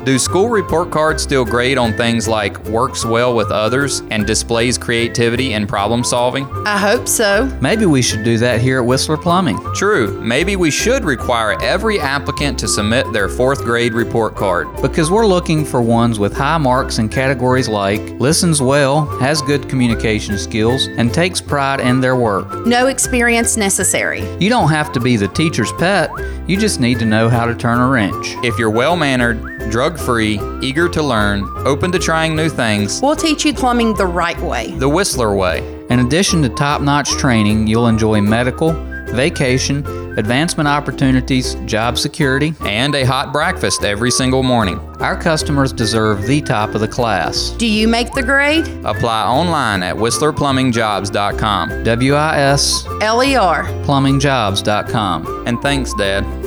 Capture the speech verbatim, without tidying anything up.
Do school report cards still grade on things like works well with others and displays creativity and problem solving? I hope so. Maybe we should do that here at Whistler Plumbing. True. Maybe we should require every applicant to submit their fourth grade report card. Because we're looking for ones with high marks in categories like listens well, has good communication skills, and takes pride in their work. No experience necessary. You don't have to be the teacher's pet, you just need to know how to turn a wrench. If you're well-mannered, drug-free, eager to learn, open to trying new things, We'll teach you plumbing the right way. the Whistler way. In addition to top-notch training, you'll enjoy medical, vacation, advancement opportunities, job security, And a hot breakfast every single morning. Our customers deserve the top of the class. Do you make the grade? Apply online at whistler plumbing jobs dot com. W I S L E R. plumbing jobs dot com. And thanks, Dad.